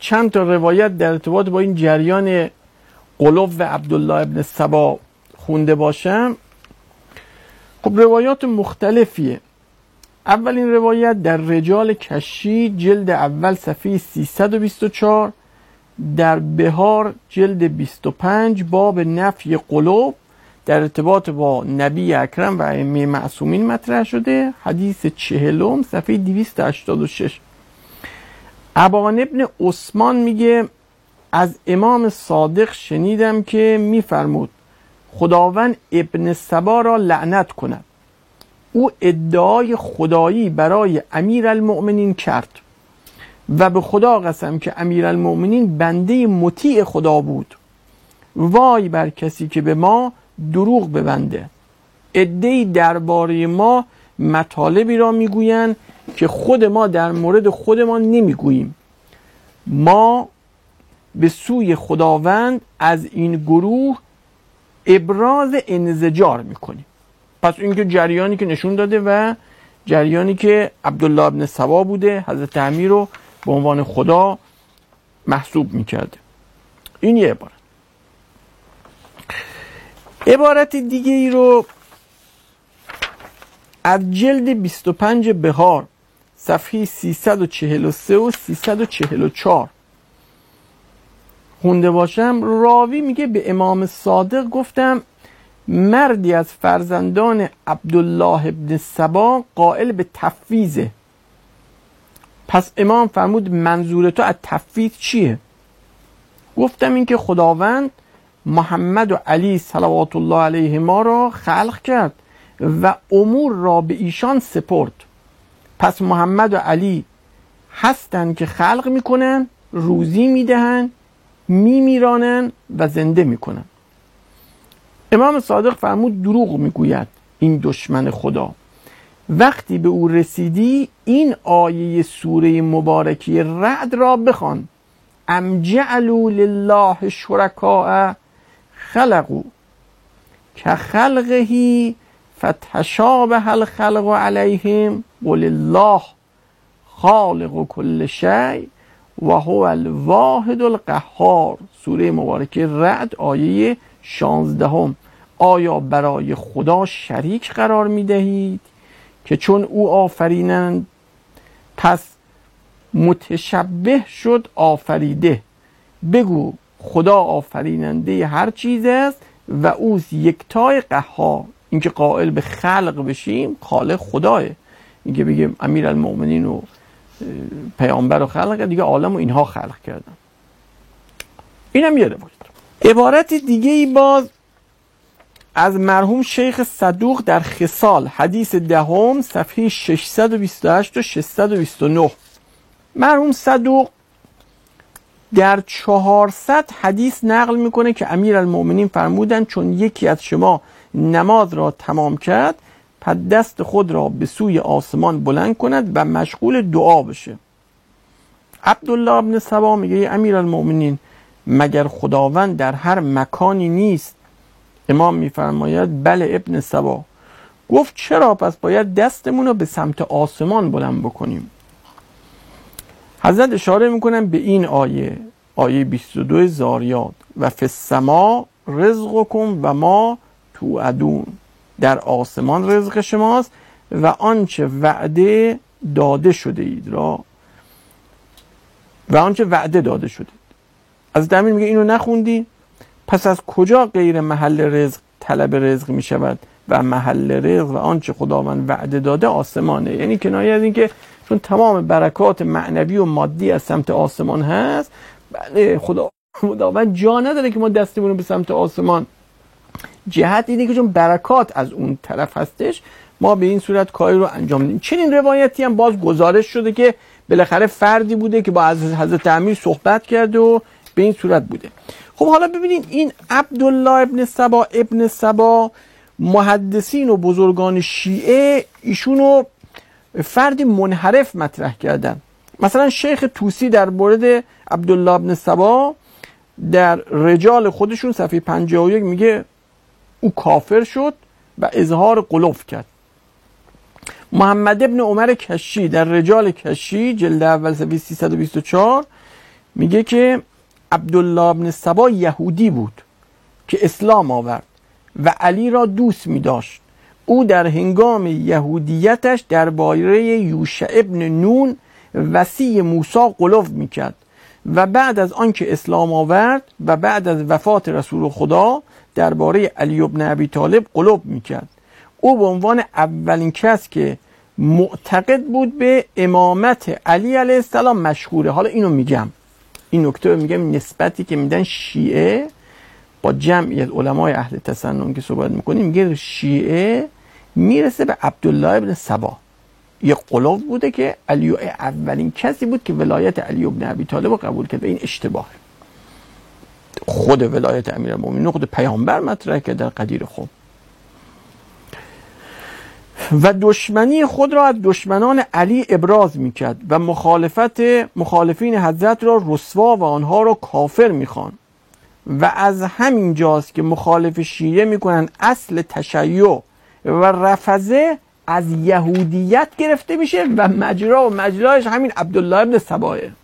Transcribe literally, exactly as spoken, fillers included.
چند تا روایت در ارتباط با این جریان قلوب و عبدالله ابن سبا خونده باشم. خب روایات مختلفیه. اولین روایت در رجال کشی جلد اول صفحه سیصد و بیست و چهار، در بهار جلد بیست و پنج باب نفی قلوب در ارتباط با نبی اکرم و ائمه معصومین مطرح شده، حدیث چهلم صفحه دویست و هشتاد و شش. ابان ابن عثمان میگه از امام صادق شنیدم که میفرمود خداوند ابن سبا را لعنت کند. او ادعای خدایی برای امیرالمؤمنین کرد و به خدا قسم که امیرالمؤمنین بنده مطیع خدا بود. وای بر کسی که به ما دروغ ببنده. عده‌ای درباره ما مطالبی را میگویند که خود ما در مورد خودمان نمیگوییم. ما به سوی خداوند از این گروه ابراز انزجار میکنیم. پس اینکه جریانی که نشون داده و جریانی که عبدالله ابن سبا بوده حضرت امیر رو به عنوان خدا محسوب میکرده. این یه عبارت. عبارت دیگه ای رو از جلد بیست و پنج بهار صفحه سیصد و چهل و سه و سیصد و چهل و چهار خونده باشم. راوی میگه به امام صادق گفتم مردی از فرزندان عبدالله ابن سبا قائل به تفویضه. پس امام فرمود منظور تو از تفویض چیه؟ گفتم این که خداوند محمد و علی صلوات الله علیهما را خلق کرد و امور را به ایشان سپرد. پس محمد و علی هستند که خلق میکنن، روزی میدهن، میمیرانن و زنده میکنن. امام صادق فرمود دروغ میگوید این دشمن خدا. وقتی به او رسیدی این آیه سوره مبارکه رعد را بخوان. ام جعلوا لله شرکاء خلقوا کخلقه فتشابه الخلق علیهم قل الله خالق کل شیء و هو الواحد القهار. سوره مبارکه رعد آیه شانزدهم. آیا برای خدا شریک قرار می دهید که چون او آفرینند پس متشبه شد آفریده؟ بگو خدا آفریننده هر چیز است و او یکتای قهار. اینکه قائل به خلق بشیم خالق خداه. اینکه بگیم امیرالمؤمنین و پیامبر و خلق دیگه عالم و اینها خلق کردن. اینم یه روایت. عبارت دیگه ای باز از مرحوم شیخ صدوق در خصال حدیث دهم صفحه ششصد و بیست و هشت و ششصد و بیست و نه. مرحوم صدوق در چهارصد حدیث نقل میکنه که امیرالمؤمنین فرمودند چون یکی از شما نماز را تمام کرد پس دست خود را به سوی آسمان بلند کند و مشغول دعا بشه. عبدالله ابن سبا میگه امیرالمؤمنین مگر خداوند در هر مکانی نیست؟ امام میفرماید بله ابن سبا. گفت چرا پس باید دستمون رو به سمت آسمان بلند بکنیم؟ حضرت اشاره میکنن به این آیه، آیه بیست و دو زاریات و فی السما رزقکم و ما توعدون. در آسمان رزق شماست و آنچه وعده داده شده اید را و آنچه وعده داده شده. از دمین میگه اینو نخوندی؟ پس از کجا غیر محل رزق طلب رزق میشود و محل رزق و آنچه خداوند وعده داده آسمانه؟ یعنی کنایه از این که چون تمام برکات معنوی و مادی از سمت آسمان هست، بله خدا خداوند جا نداره که ما دستمون رو به سمت آسمان. جهت اینه که چون برکات از اون طرف هستش ما به این صورت کاری رو انجام میدیم. چنین روایتی هم باز گزارش شده که بالاخره فردی بوده که با حضرت امیر صحبت کرده و به این صورت بوده. خب حالا ببینید این عبدالله ابن سبا ابن سبا محدثین و بزرگان شیعه ایشونو فردی منحرف مطرح کردن. مثلا شیخ توسی در مورد عبدالله ابن سبا در رجال خودشون صفحه پنجاه و یک میگه او کافر شد و اظهار قلوب کرد. محمد ابن عمر کشی در رجال کشی جلد اول صفحه سیصد و بیست و چهار میگه که عبدالله ابن سبا یهودی بود که اسلام آورد و علی را دوست می داشت. او در هنگام یهودیتش درباره یوشع ابن نون وصی موسی غلو می کرد و بعد از آنکه اسلام آورد و بعد از وفات رسول خدا درباره علی ابن ابی طالب غلو می کرد. او به عنوان اولین کس که معتقد بود به امامت علی علیه السلام مشهوره. حالا اینو میگم، این نکته میگم، نسبتی که میدن شیعه با جمعی از علمای اهل تسنن که صحبت میکنیم، میگه شیعه میرسه به عبدالله ابن سبا، یه غلو بوده که علی اولین کسی بود که ولایت علی ابن ابی طالب رو قبول کرد. این اشتباهه. خود ولایت امیرالمومنین خود پیامبر مطرح کرد در قدیر خود. و دشمنی خود را از دشمنان علی ابراز میکرد و مخالفت مخالفین حضرت را رسوا و آنها را کافر میخوان. و از همین جاست که مخالف شیعه میکنن اصل تشیع و رفضه از یهودیت گرفته میشه و مجرا و مجراش همین عبدالله ابن سباه.